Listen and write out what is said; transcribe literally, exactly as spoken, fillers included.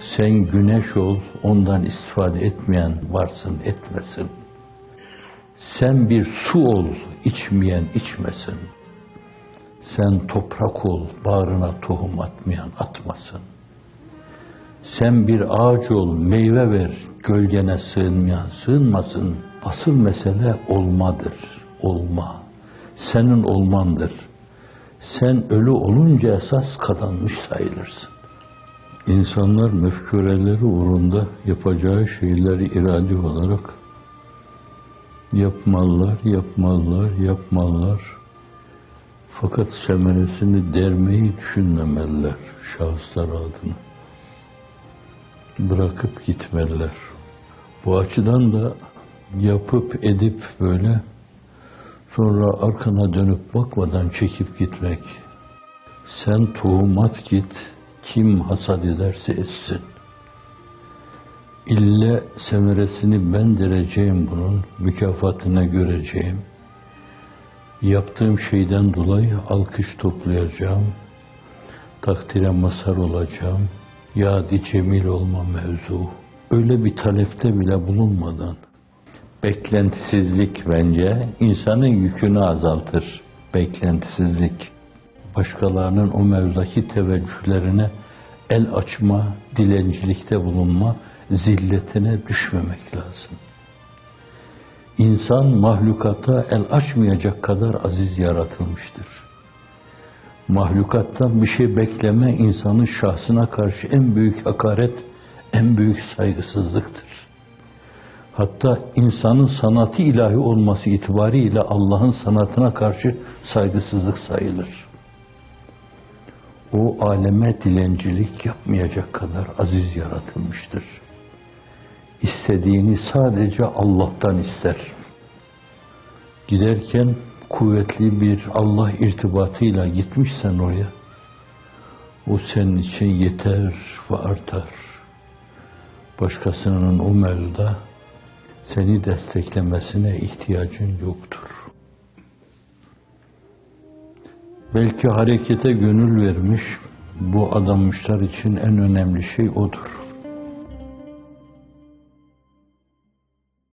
Sen güneş ol, ondan istifade etmeyen varsın, etmesin. Sen bir su ol, içmeyen içmesin. Sen toprak ol, bağrına tohum atmayan atmasın. Sen bir ağaç ol, meyve ver, gölgene sığınmayan sığınmasın. Asıl mesele olmadır, olma. Senin olmandır. Sen ölü olunca esas kazanmış sayılırsın. İnsanlar mefkureleri uğrunda yapacağı şeyleri iradi olarak yapmalılar, yapmalılar, yapmalılar. Fakat semeresini dermeyi düşünmemeliler şahıslar adına. Bırakıp gitmeliler. Bu açıdan da yapıp edip böyle sonra arkana dönüp bakmadan çekip gitmek. Sen tohum at git, kim hasat ederse etsin. İlle semeresini ben dereceğim bunun, mükafatını göreceğim. Yaptığım şeyden dolayı alkış toplayacağım, takdire mazhar olacağım, yad-i cemil olma mevzu. Öyle bir talepte bile bulunmadan, beklentisizlik bence insanın yükünü azaltır. Beklentisizlik, başkalarının o mevzudaki teveccühlerine el açma, dilencilikte bulunma, zilletine düşmemek lazım. İnsan mahlukata el açmayacak kadar aziz yaratılmıştır. Mahlukattan bir şey bekleme insanın şahsına karşı en büyük hakaret, en büyük saygısızlıktır. Hatta insanın sanatı ilahi olması itibariyle Allah'ın sanatına karşı saygısızlık sayılır. O aleme dilencilik yapmayacak kadar aziz yaratılmıştır. İstediğini sadece Allah'tan ister. Giderken kuvvetli bir Allah irtibatıyla gitmişsen oraya, o senin için yeter ve artar. Başkasının o mevzuda seni desteklemesine ihtiyacın yoktur. Belki harekete gönül vermiş, bu adanmışlar için en önemli şey odur.